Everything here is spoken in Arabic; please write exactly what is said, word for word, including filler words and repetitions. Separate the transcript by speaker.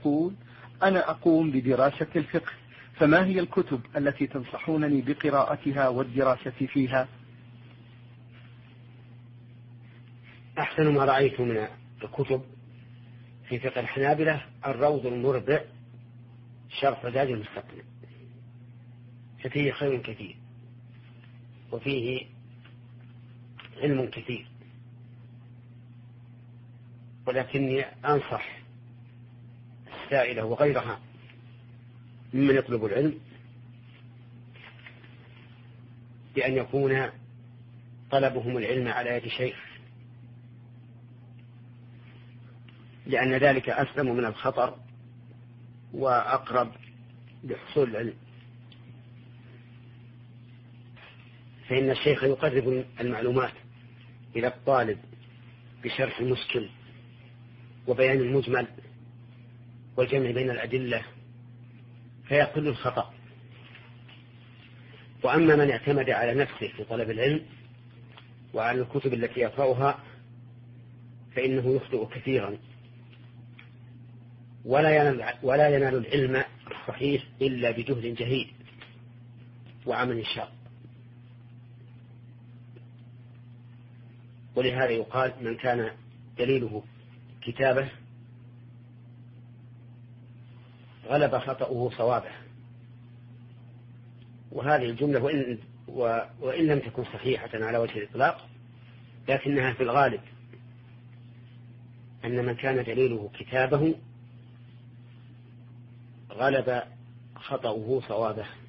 Speaker 1: يقول: أنا أقوم بدراسة الفقه، فما هي الكتب التي تنصحونني بقراءتها والدراسة فيها؟
Speaker 2: أحسن ما رأيت من الكتب في فقه الحنابلة الروض المربع شرح زاد المستقنع، ففيه خير كثير وفيه علم كثير، ولكني أنصح السائلة وغيرها ممن يطلب العلم بأن يكون طلبهم العلم على يد شيخ، لأن ذلك أسلم من الخطر وأقرب لحصول العلم، فإن الشيخ يقرب المعلومات إلى الطالب بشرح المشكل وبيان المجمل والجمع بين الأدلة فيقل الخطأ. وأما من اعتمد على نفسه في طلب العلم وعلى الكتب التي يقرأها فإنه يخطئ كثيرا ولا ينال, ولا ينال العلم الصحيح إلا بجهد جهيد وعمل شاق. ولهذا يقال: من كان دليله كتابه غلب خطأه صوابه. وهذه الجملة وإن, وإن لم تكن صحيحة على وجه الإطلاق لكنها في الغالب أن من كان دليله كتابه غلب خطأه صوابه.